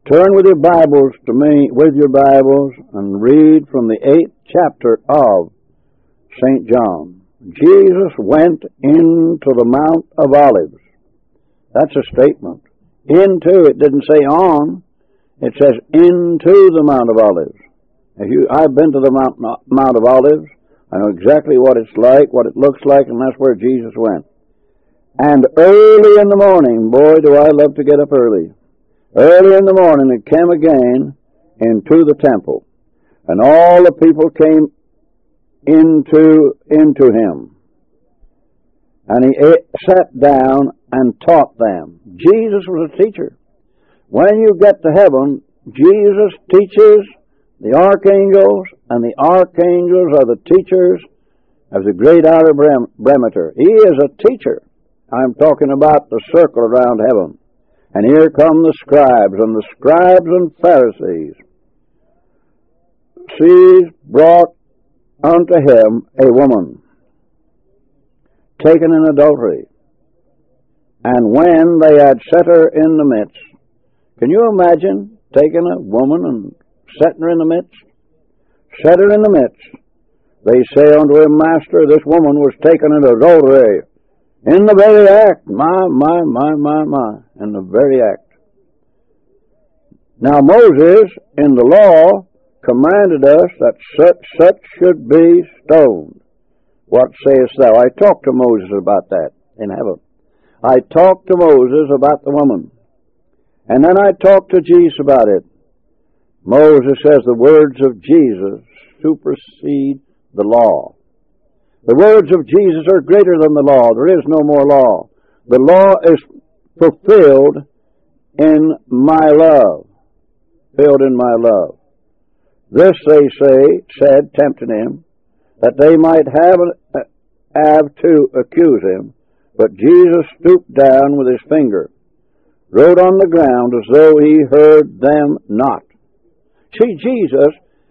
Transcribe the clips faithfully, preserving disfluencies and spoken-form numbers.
Turn with your Bibles to me, with your Bibles, and read from the eighth chapter of Saint John. Jesus went into the Mount of Olives. That's a statement. Into, it didn't say on. It says into the Mount of Olives. If you, I've been to the Mount, Mount of Olives. I know exactly what it's like, what it looks like, and that's where Jesus went. And early in the morning, boy, do I love to get up early. Early in the morning, it came again into the temple, and all the people came into into him, and he ate, sat down and taught them. Jesus was a teacher. When you get to heaven, Jesus teaches the archangels, and the archangels are the teachers of the great outer perimeter. He is a teacher. I'm talking about the circle around heaven. And here come the scribes, and the scribes and Pharisees. These brought unto him a woman taken in adultery. And when they had set her in the midst, can you imagine taking a woman and setting her in the midst? Set her in the midst. They say unto him, Master, this woman was taken in adultery. In the very act, my, my, my, my, my, in the very act. Now Moses, in the law, commanded us that such, such should be stoned. What sayest thou? I talked to Moses about that in heaven. I talked to Moses about the woman. And then I talked to Jesus about it. Moses says the words of Jesus supersede the law. The words of Jesus are greater than the law. There is no more law. The law is fulfilled in my love. Filled in my love. This, they say, said, tempting him, that they might have, have to accuse him. But Jesus stooped down with his finger, wrote on the ground as though he heard them not. See, Jesus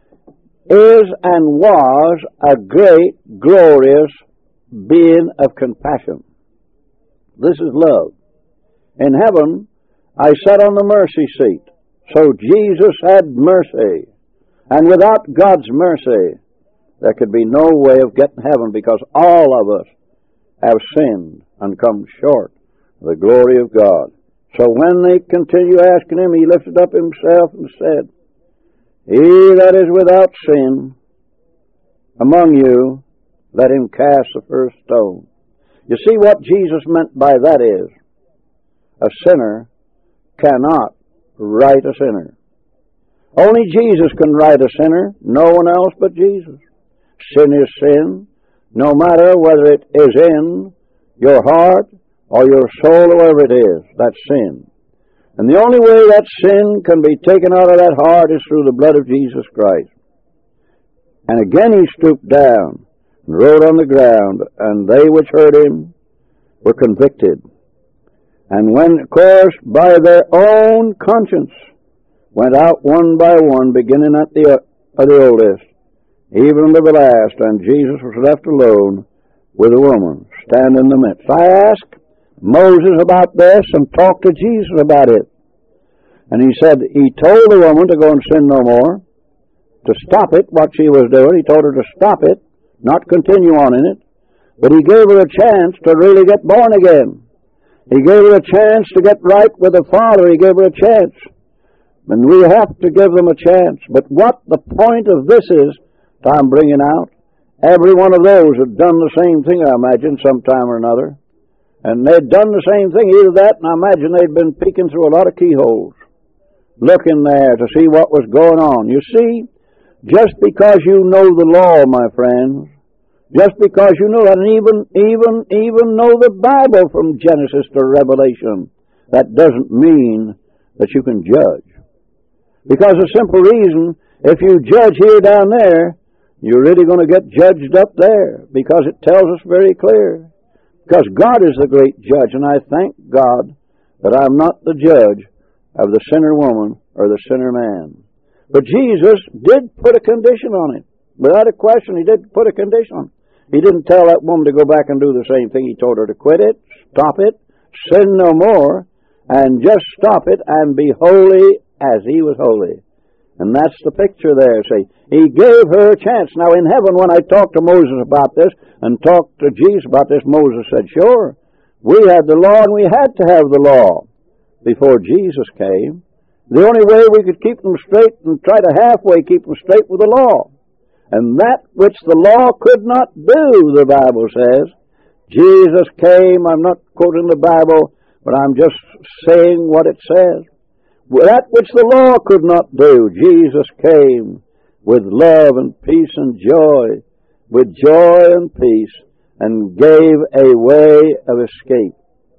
is and was a great, glorious being of compassion. This is love. In heaven, I sat on the mercy seat. So Jesus had mercy. And without God's mercy, there could be no way of getting heaven, because all of us have sinned and come short of the glory of God. So when they continue asking him, he lifted up himself and said, He that is without sin among you, let him cast the first stone. You see, what Jesus meant by that is, a sinner cannot right a sinner. Only Jesus can right a sinner, no one else but Jesus. Sin is sin, no matter whether it is in your heart or your soul or wherever it is, that's sin. And the only way that sin can be taken out of that heart is through the blood of Jesus Christ. And again he stooped down and wrote on the ground, and they which heard him were convicted. And when, of course, by their own conscience, went out one by one, beginning at the, uh, the oldest, even to the last, and Jesus was left alone with a woman standing in the midst. I asked Moses about this and talked to Jesus about it. And he said he told the woman to go and sin no more, to stop it, what she was doing. He told her to stop it, not continue on in it. But he gave her a chance to really get born again. He gave her a chance to get right with the Father. He gave her a chance. And we have to give them a chance. But what the point of this is, I'm bringing out, every one of those had done the same thing, I imagine, sometime or another. And they'd done the same thing, either that, and I imagine they'd been peeking through a lot of keyholes, looking there to see what was going on. You see, just because you know the law, my friends, just because you know that, and even, even, even know the Bible from Genesis to Revelation, that doesn't mean that you can judge. Because the simple reason, if you judge here down there, you're really going to get judged up there, because it tells us very clear. Because God is the great judge, and I thank God that I'm not the judge of the sinner woman or the sinner man. But Jesus did put a condition on it. Without a question, he did put a condition on it. He didn't tell that woman to go back and do the same thing. He told her to quit it, stop it, sin no more, and just stop it and be holy as he was holy. And that's the picture there, see. He gave her a chance. Now in heaven, when I talked to Moses about this and talked to Jesus about this, Moses said, sure, we had the law and we had to have the law before Jesus came. The only way we could keep them straight and try to halfway keep them straight with the law. And that which the law could not do, the Bible says, Jesus came. I'm not quoting the Bible, but I'm just saying what it says. That which the law could not do, Jesus came with love and peace and joy, with joy and peace, and gave a way of escape.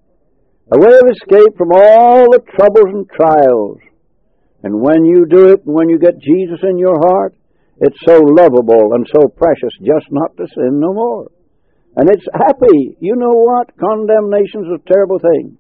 A way of escape from all the troubles and trials. And when you do it, and when you get Jesus in your heart, it's so lovable and so precious just not to sin no more. And it's happy. You know what? Condemnation's a terrible thing.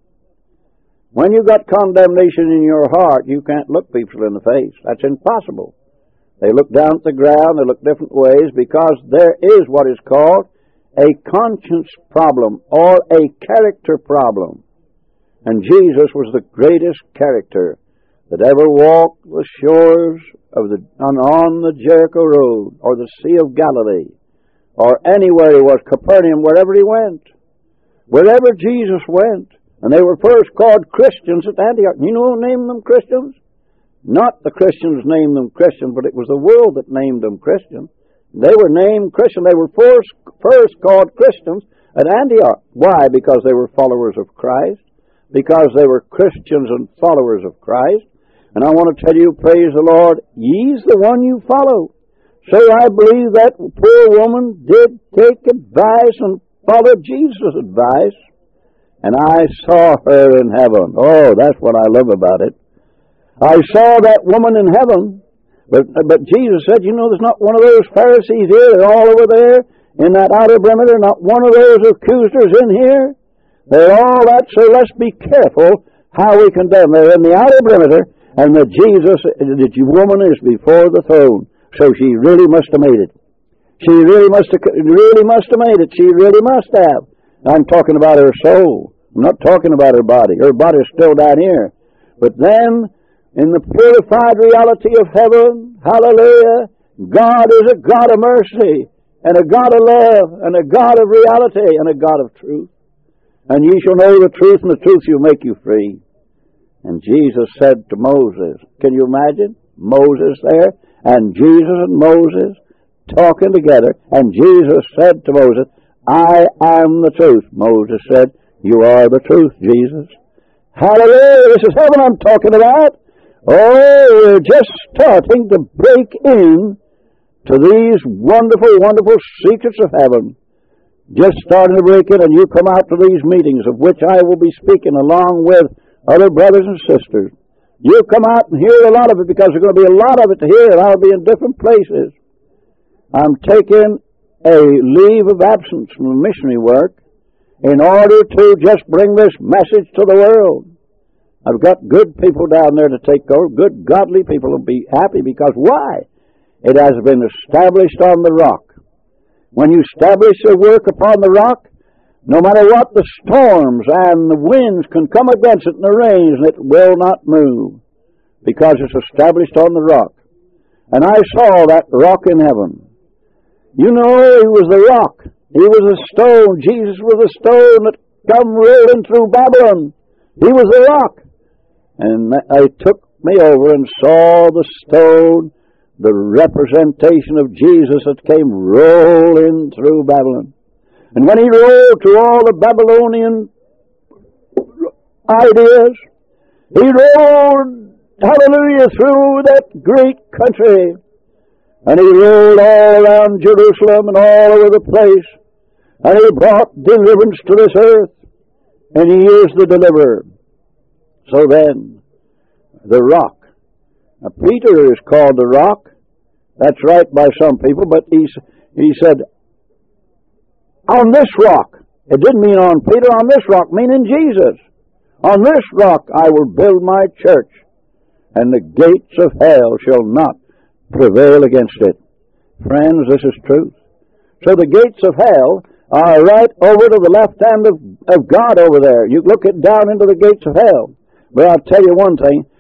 When you've got condemnation in your heart, you can't look people in the face. That's impossible. They look down at the ground, they look different ways, because there is what is called a conscience problem or a character problem. And Jesus was the greatest character that ever walked the shores of the on, on the Jericho Road or the Sea of Galilee or anywhere he was, Capernaum, wherever he went. Wherever Jesus went. And they were first called Christians at Antioch. You know who named them Christians? Not the Christians named them Christians, but it was the world that named them Christians. They were named Christians. They were first, first called Christians at Antioch. Why? Because they were followers of Christ. Because they were Christians and followers of Christ. And I want to tell you, praise the Lord, He's the one you follow. So I believe that poor woman did take advice and follow Jesus' advice. And I saw her in heaven. Oh, that's what I love about it. I saw that woman in heaven. But but Jesus said, you know, there's not one of those Pharisees here. They're all over there in that outer perimeter. Not one of those accusers in here. They're all that. So let's be careful how we condemn. They're in the outer perimeter. And the Jesus, the woman is before the throne. So she really must have made it. She really must have, really must have made it. She really must have. I'm talking about her soul. I'm not talking about her body. Her body is still down here. But then, in the purified reality of heaven, hallelujah, God is a God of mercy, and a God of love, and a God of reality, and a God of truth. And ye shall know the truth, and the truth shall make you free. And Jesus said to Moses, can you imagine? Moses there, and Jesus and Moses talking together, and Jesus said to Moses, I am the truth. Moses said, you are the truth, Jesus. Hallelujah! This is heaven I'm talking about. Oh, we're just starting to break in to these wonderful, wonderful secrets of heaven. Just starting to break in, and you come out to these meetings, of which I will be speaking along with other brothers and sisters. You come out and hear a lot of it, because there's going to be a lot of it to hear, and I'll be in different places. I'm taking a leave of absence from missionary work in order to just bring this message to the world. I've got good people down there to take over. Good, godly people will be happy, because why? It has been established on the rock. When you establish a work upon the rock, no matter what the storms and the winds can come against it and the rains, it will not move, because it's established on the rock. And I saw that rock in heaven. You know, he was the rock. He was a stone. Jesus was a stone that come rolling through Babylon. He was the rock. And they took me over and saw the stone, the representation of Jesus that came rolling through Babylon. And when he rolled through all the Babylonian ideas, he rolled, hallelujah, through that great country. And he rolled all around Jerusalem and all over the place. And he brought deliverance to this earth. And he is the deliverer. So then, the rock. Now, Peter is called the rock. That's right by some people, but he, he said, on this rock. It didn't mean on Peter, on this rock, meaning Jesus. On this rock I will build my church, and the gates of hell shall not prevail against it. Friends, this is truth. So the gates of hell are right over to the left hand of, of God over there. You look it down into the gates of hell. But I'll tell you one thing,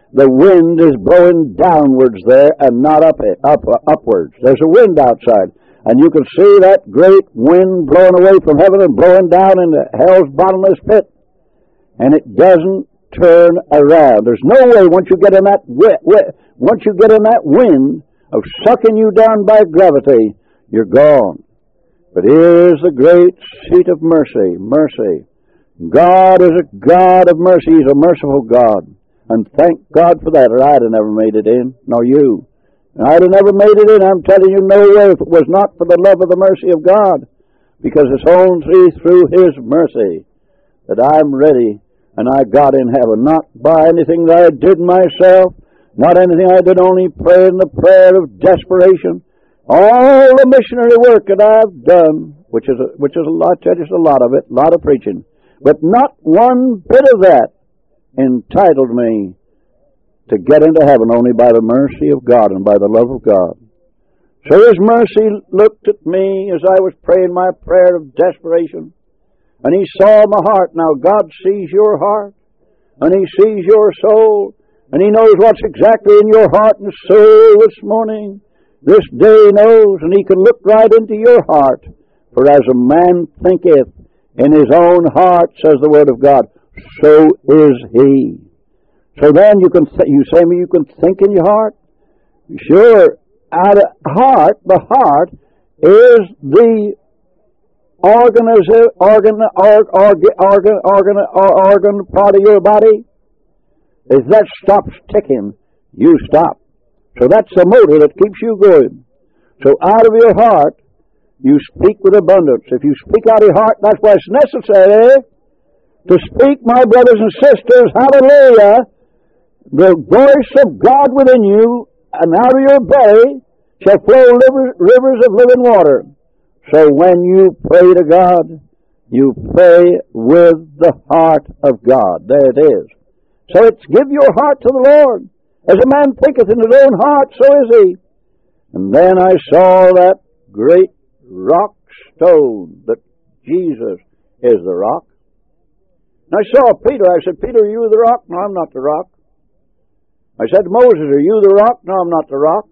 the wind is blowing downwards there and not up, up upwards. There's a wind outside. And you can see that great wind blowing away from heaven and blowing down into hell's bottomless pit. And it doesn't turn around. There's no way once you get in that wi- wi- once you get in that wind of sucking you down by gravity, you're gone. But here is the great seat of mercy, mercy. God is a God of mercy. He's a merciful God. And thank God for that, or I'd have never made it in, nor you. I'd have never made it in, I'm telling you, no way, if it was not for the love of the mercy of God. Because it's only through His mercy that I'm ready and I got in heaven. Not by anything that I did myself, not anything I did, only praying the prayer of desperation. All the missionary work that I've done, which is a, which is a lot, just a lot of it, a lot of preaching, but not one bit of that entitled me to get into heaven, only by the mercy of God and by the love of God. So His mercy looked at me as I was praying my prayer of desperation, and He saw my heart. Now God sees your heart, and He sees your soul, and He knows what's exactly in your heart and soul this morning. This day He knows, and He can look right into your heart. For as a man thinketh in his own heart, says the Word of God, so is he. So then you can th- you say me you can think in your heart? Sure. Out of heart, the heart is the organiz- organ, organ, organ, organ, organ, organ part of your body. If that stops ticking, you stop. So that's the motor that keeps you going. So out of your heart, you speak with abundance. If you speak out of your heart, that's why it's necessary to speak, my brothers and sisters, hallelujah, the voice of God within you, and out of your belly shall flow liver, rivers of living water. So when you pray to God, you pray with the heart of God. There it is. So it's give your heart to the Lord. As a man thinketh in his own heart, so is he. And then I saw that great rock stone, that Jesus is the rock. And I saw Peter. I said, Peter, are you the rock? No, I'm not the rock. I said to Moses, are you the rock? No, I'm not the rock.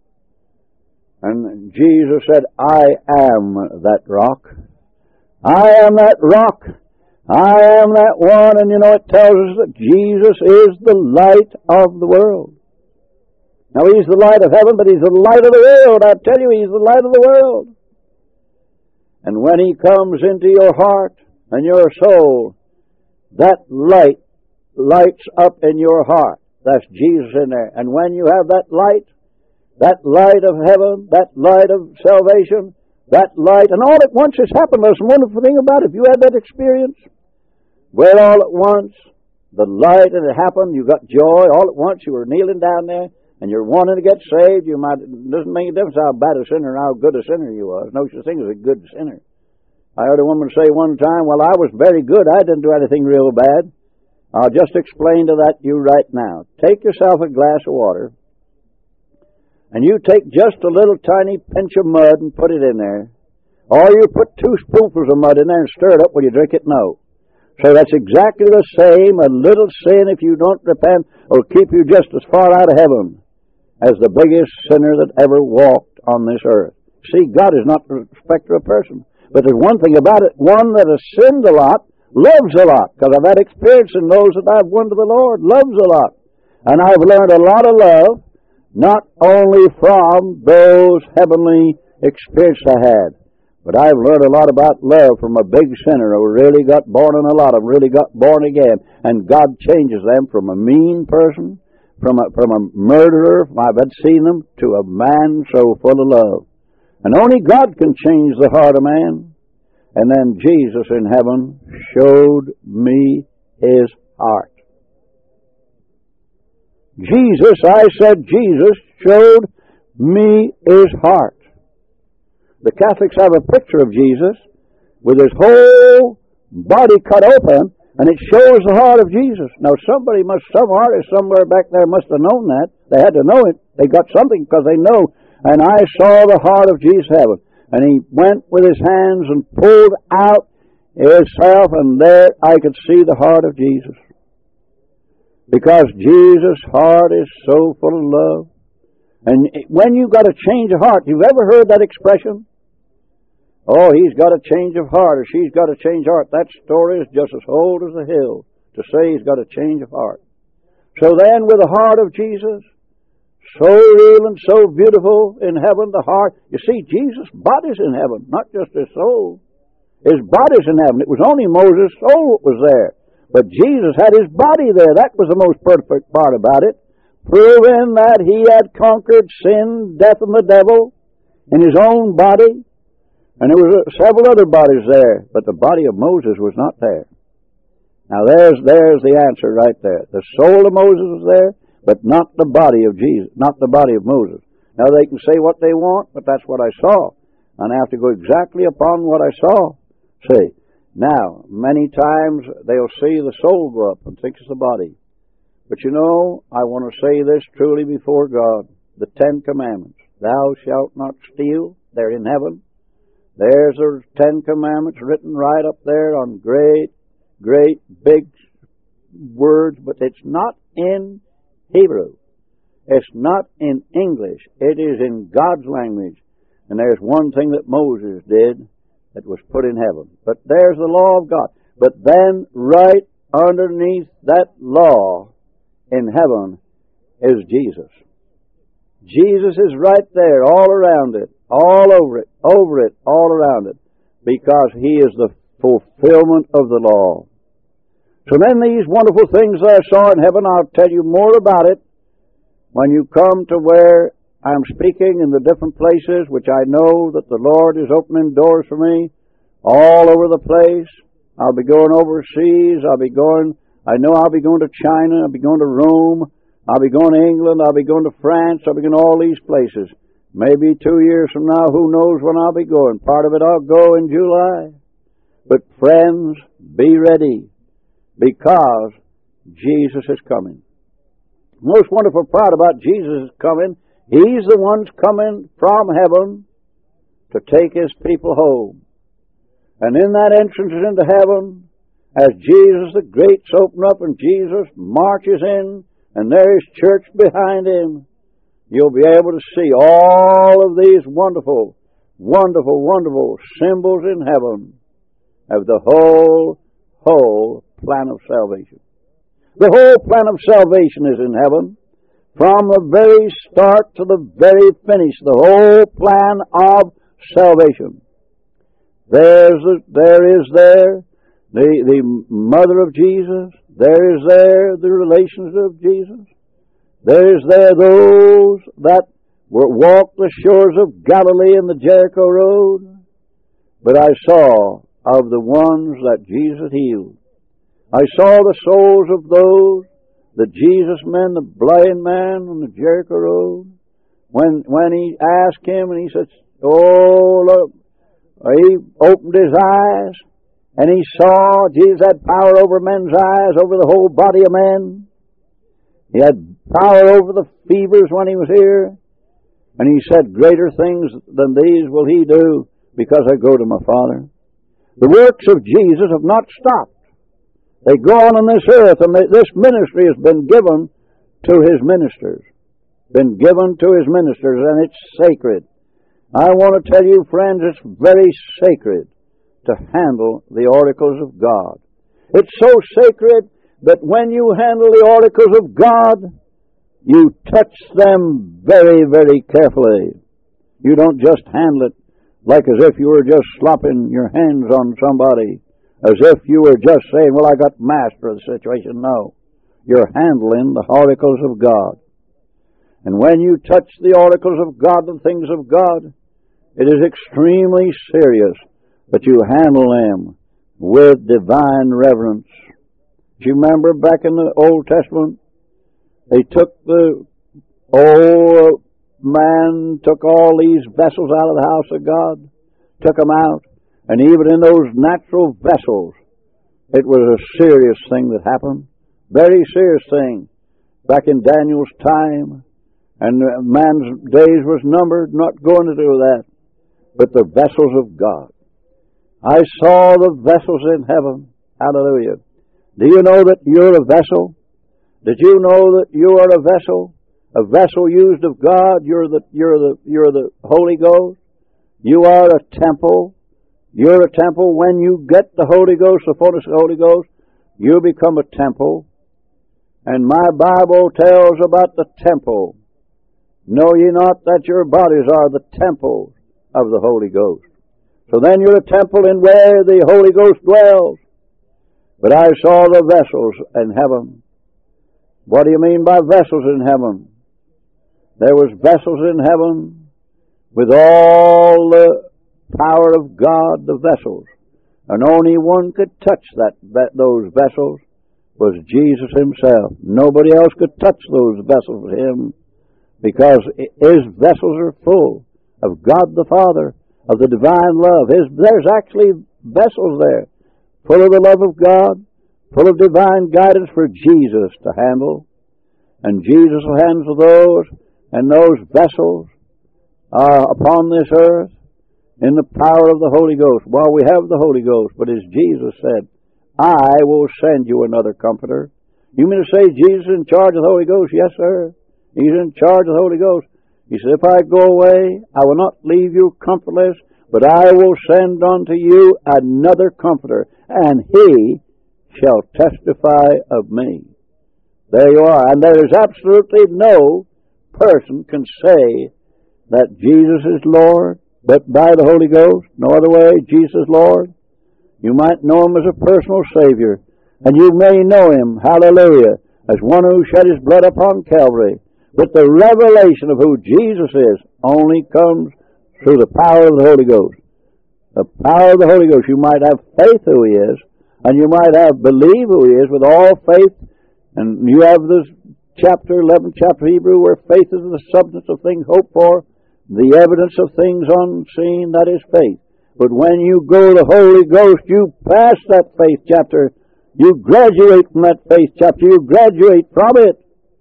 And Jesus said, I am that rock. I am that rock. I am that one. And you know, it tells us that Jesus is the light of the world. Now, He's the light of heaven, but He's the light of the world. I tell you, He's the light of the world. And when He comes into your heart and your soul, that light lights up in your heart. That's Jesus in there. And when you have that light, that light of heaven, that light of salvation, that light, and all at once has happened. There's a wonderful thing about it. If you had that experience, where all at once, the light, and it happened, you got joy, all at once you were kneeling down there, and you're wanting to get saved, you might, it doesn't make a difference how bad a sinner or how good a sinner you are. No such thing as a good sinner. I heard a woman say one time, well, I was very good. I didn't do anything real bad. I'll just explain to that you right now. Take yourself a glass of water, and you take just a little tiny pinch of mud and put it in there. Or you put two spoonfuls of mud in there and stir it up when you drink it. No. So that's exactly the same. A little sin, if you don't repent, will keep you just as far out of heaven as the biggest sinner that ever walked on this earth. See, God is not the respecter of person. But there's one thing about it. One that has sinned a lot loves a lot, because I've had experience and knows that I've won to the Lord. Loves a lot. And I've learned a lot of love, not only from those heavenly experiences I had, but I've learned a lot about love from a big sinner who really got born in a lot of them, really got born again. And God changes them from a mean person, from a, from a murderer, I've had seen them, to a man so full of love. And only God can change the heart of man. And then Jesus in heaven showed me His heart. Jesus, I said, Jesus showed me His heart. The Catholics have a picture of Jesus with His whole body cut open, and it shows the heart of Jesus. Now somebody must, some artist somewhere back there must have known that. They had to know it. They got something because they know. And I saw the heart of Jesus heaven. And He went with His hands and pulled out Himself, and there I could see the heart of Jesus. Because Jesus' heart is so full of love. And when you've got a change of heart, you've ever heard that expression? Oh, he's got a change of heart, or she's got a change of heart. That story is just as old as the hill to say he's got a change of heart. So then, with the heart of Jesus, so real and so beautiful in heaven, the heart. You see, Jesus' body's in heaven, not just his soul. His body's in heaven. It was only Moses' soul that was there. But Jesus had his body there. That was the most perfect part about it. Proving that he had conquered sin, death, and the devil in his own body. And there were several other bodies there, but the body of Moses was not there. Now there's there's the answer right there. The soul of Moses was there, but not the body of Jesus, not the body of Moses. Now they can say what they want, but that's what I saw. And I have to go exactly upon what I saw. See, now, many times they'll see the soul go up and think it's the body. But you know, I want to say this truly before God. The Ten Commandments. Thou shalt not steal. They're in heaven. There's the Ten Commandments written right up there on great, great, big words, but it's not in Hebrew. It's not in English. It is in God's language. And there's one thing that Moses did that was put in heaven. But there's the law of God. But then right underneath that law in heaven is Jesus. Jesus is right there, all around it, all over it, over it, all around it, because he is the fulfillment of the law. So then these wonderful things that I saw in heaven, I'll tell you more about it when you come to where I'm speaking in the different places, which I know that the Lord is opening doors for me all over the place. I'll be going overseas. I'll be going, I know I'll be going to China. I'll be going to Rome. I'll be going to England. I'll be going to France. I'll be going to all these places. Maybe two years from now, who knows when I'll be going. Part of it I'll go in July. But friends, be ready, because Jesus is coming. The most wonderful part about Jesus is coming, he's the one coming from heaven to take his people home. And in that entrance into heaven, as Jesus, the gates open up and Jesus marches in, and there is church behind him, you'll be able to see all of these wonderful, wonderful, wonderful symbols in heaven of the whole, whole plan of salvation. The whole plan of salvation is in heaven. From the very start to the very finish, the whole plan of salvation. There's a, there is there the, the mother of Jesus. There is there the relations of Jesus. There is there those that were walked the shores of Galilee in the Jericho road. But I saw of the ones that Jesus healed. I saw the souls of those, the Jesus men, the blind man on the Jericho road. When when he asked him, and he said, "Oh, look," he opened his eyes, and he saw Jesus had power over men's eyes, over the whole body of men. He had power over the fevers when he was here. And he said, "Greater things than these will he do, because I go to my Father." The works of Jesus have not stopped. They go on on this earth, and they, this ministry has been given to his ministers. Been given to his ministers, and it's sacred. I want to tell you, friends, it's very sacred to handle the oracles of God. It's so sacred that when you handle the oracles of God, you touch them very, very carefully. You don't just handle it like as if you were just slopping your hands on somebody, as if you were just saying, "Well, I got master of the situation." No. You're handling the oracles of God. And when you touch the oracles of God, the things of God, it is extremely serious that you handle them with divine reverence. Do you remember back in the Old Testament, they took the old man, took all these vessels out of the house of God, took them out, and even in those natural vessels, it was a serious thing that happened. Very serious thing. Back in Daniel's time, and man's days was numbered, not going to do that. But the vessels of God. I saw the vessels in heaven. Hallelujah. Do you know that you're a vessel? Did you know that you are a vessel? A vessel used of God? You're the, you're the, you're the Holy Ghost. You are a temple. You're a temple. When you get the Holy Ghost, the fullness of the Holy Ghost, you become a temple. And my Bible tells about the temple. Know ye not that your bodies are the temples of the Holy Ghost? So then you're a temple in where the Holy Ghost dwells. But I saw the vessels in heaven. What do you mean by vessels in heaven? There was vessels in heaven with all the power of God, the vessels. And only one could touch that, that those vessels was Jesus himself. Nobody else could touch those vessels with him, because his vessels are full of God the Father, of the divine love. His, there's actually vessels there, full of the love of God, full of divine guidance for Jesus to handle. And Jesus will handle those, and those vessels are upon this earth in the power of the Holy Ghost. While we have the Holy Ghost, but as Jesus said, I will send you another comforter. You mean to say Jesus is in charge of the Holy Ghost? Yes, sir. He's in charge of the Holy Ghost. He said, if I go away, I will not leave you comfortless, but I will send unto you another comforter, and he shall testify of me. There you are. And there is absolutely no person can say that Jesus is Lord, but by the Holy Ghost. No other way, Jesus is Lord. You might know him as a personal Savior, and you may know him, hallelujah, as one who shed his blood upon Calvary. But the revelation of who Jesus is only comes through the power of the Holy Ghost. The power of the Holy Ghost. You might have faith who he is, and you might have believe who he is with all faith. And you have this chapter, eleventh chapter Hebrew, where faith is the substance of things hoped for, the evidence of things unseen, that is faith. But when you go to the Holy Ghost, you pass that faith chapter. You graduate from that faith chapter. You graduate from it.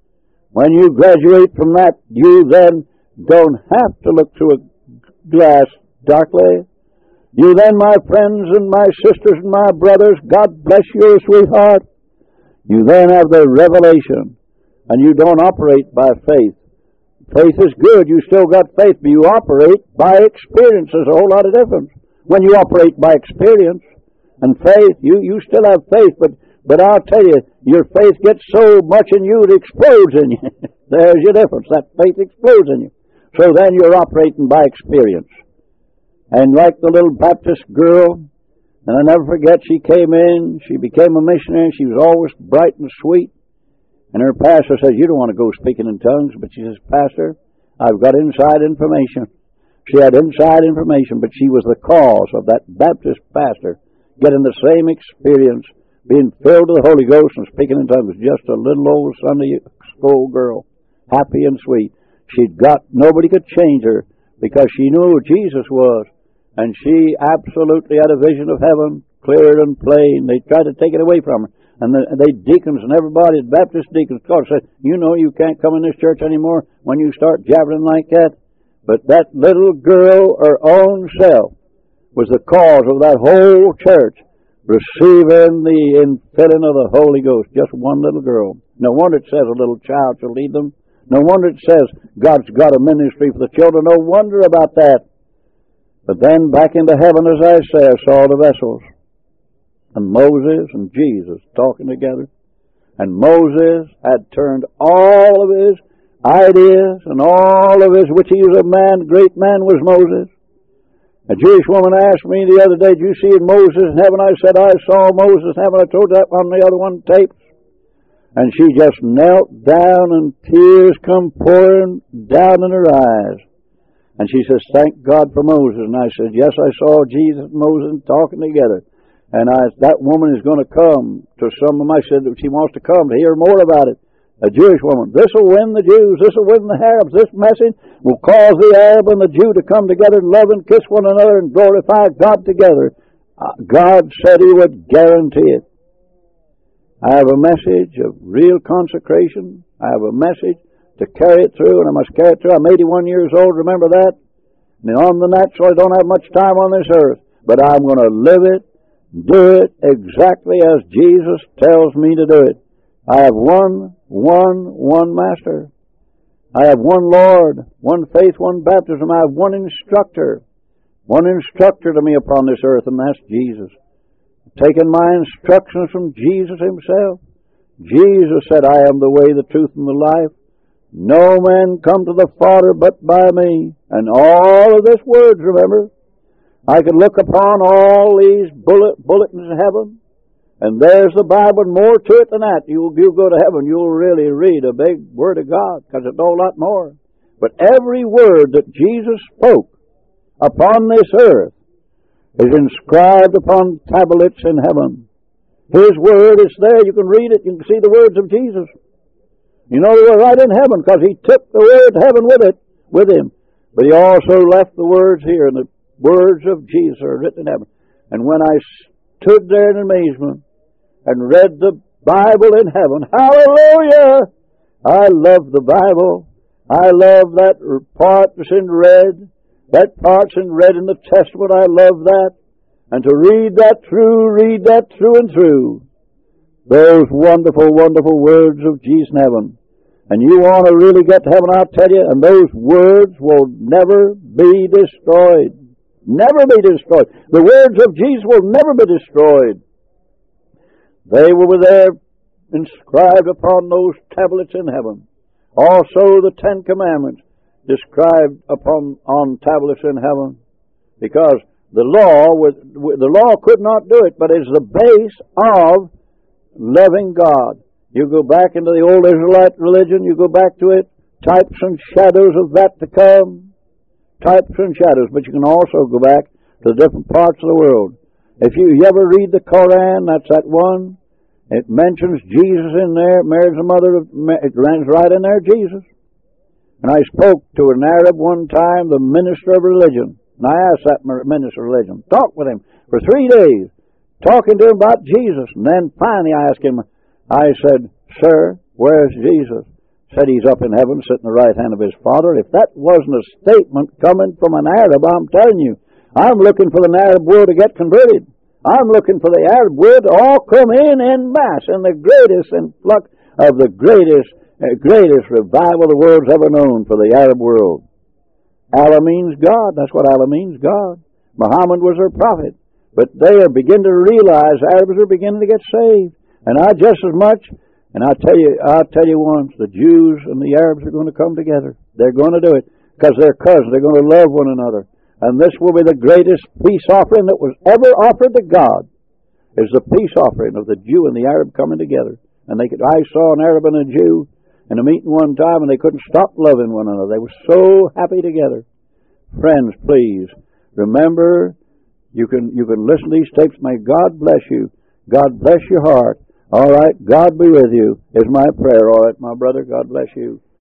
When you graduate from that, you then don't have to look through a glass darkly. You then, my friends and my sisters and my brothers, God bless your sweetheart, you then have the revelation, and you don't operate by faith. Faith is good. You still got faith, but you operate by experience. There's a whole lot of difference. When you operate by experience and faith, you, you still have faith, but, but I'll tell you, your faith gets so much in you, it explodes in you. There's your difference. That faith explodes in you. So then you're operating by experience. And like the little Baptist girl, and I never forget, she came in, she became a missionary, she was always bright and sweet. And her pastor says, you don't want to go speaking in tongues. But she says, Pastor, I've got inside information. She had inside information, but she was the cause of that Baptist pastor getting the same experience, being filled with the Holy Ghost and speaking in tongues. Just a little old Sunday school girl, happy and sweet. She'd got, nobody could change her because she knew who Jesus was. And she absolutely had a vision of heaven, clear and plain. They tried to take it away from her. And the, they deacons and everybody, Baptist deacons, said, you know you can't come in this church anymore when you start jabbering like that. But that little girl, her own self, was the cause of that whole church receiving the infilling of the Holy Ghost. Just one little girl. No wonder it says a little child shall lead them. No wonder it says God's got a ministry for the children. No wonder about that. But then back into heaven, as I say, I saw the vessels. And Moses and Jesus talking together. And Moses had turned all of his ideas and all of his, which he was a man, great man was Moses. A Jewish woman asked me the other day, did you see Moses in heaven? I said, I saw Moses in heaven. I told that on the other one tapes. And she just knelt down and tears come pouring down in her eyes. And she says, thank God for Moses. And I said, yes, I saw Jesus and Moses talking together. And I, that woman is going to come to some of my, I said, she wants to come to hear more about it. A Jewish woman. This will win the Jews. This will win the Arabs. This message will cause the Arab and the Jew to come together and love and kiss one another and glorify God together. Uh, God said he would guarantee it. I have a message of real consecration. I have a message to carry it through, and I must carry it through. I'm eighty-one years old, remember that? And on the natural, I don't have much time on this earth, but I'm going to live it, do it exactly as Jesus tells me to do it. I have one one, one Master. I have one Lord, one faith, one baptism. I have one instructor, one instructor to me upon this earth, and that's Jesus. Taking my instructions from Jesus himself. Jesus said, I am the way, the truth, and the life. No man come to the Father but by me. And all of this words, remember, I could look upon all these bullet, bulletins of heaven, and there's the Bible, and more to it than that. You'll, you'll go to heaven, you'll really read a big Word of God, because it's a whole lot more. But every word that Jesus spoke upon this earth is inscribed upon tablets in heaven. His Word is there. You can read it. You can see the words of Jesus. You know they were right in heaven, because he took the Word to heaven with it, with him. But he also left the words here, and the words of Jesus are written in heaven. And when I stood there in amazement and read the Bible in heaven, hallelujah! I love the Bible. I love that part that's in red. That part's in red in the Testament. I love that. And to read that through, read that through and through. Those wonderful, wonderful words of Jesus in heaven. And you want to really get to heaven, I'll tell you, and those words will never be destroyed. Never be destroyed. The words of Jesus will never be destroyed. They were there inscribed upon those tablets in heaven. Also the Ten Commandments described upon on tablets in heaven. Because the law was, the law could not do it, but it's the base of loving God. You go back into the old Israelite religion, you go back to it, types and shadows of that to come. Types and shadows, but you can also go back to the different parts of the world. If you, you ever read the Koran, that's that one. It mentions Jesus in there. Mary's the mother of, it runs right in there, Jesus. And I spoke to an Arab one time, the minister of religion. And I asked that minister of religion, talked with him for three days, talking to him about Jesus. And then finally I asked him, I said, sir, where's Jesus? Said he's up in heaven, sitting at the right hand of his Father. If that wasn't a statement coming from an Arab, I'm telling you, I'm looking for the Arab world to get converted. I'm looking for the Arab world to all come in en masse in the greatest influx of the greatest, uh, greatest revival the world's ever known for the Arab world. Allah means God. That's what Allah means, God. Muhammad was their prophet. But they are beginning to realize, Arabs are beginning to get saved. And I just as much, and I'll tell you, I'll tell you once, the Jews and the Arabs are going to come together. They're going to do it because they're cousins. They're going to love one another. And this will be the greatest peace offering that was ever offered to God, is the peace offering of the Jew and the Arab coming together. And they could, I saw an Arab and a Jew in a meeting one time, and they couldn't stop loving one another. They were so happy together. Friends, please, remember, you can, you can listen to these tapes. May God bless you. God bless your heart. All right, God be with you, is my prayer. All right, my brother, God bless you.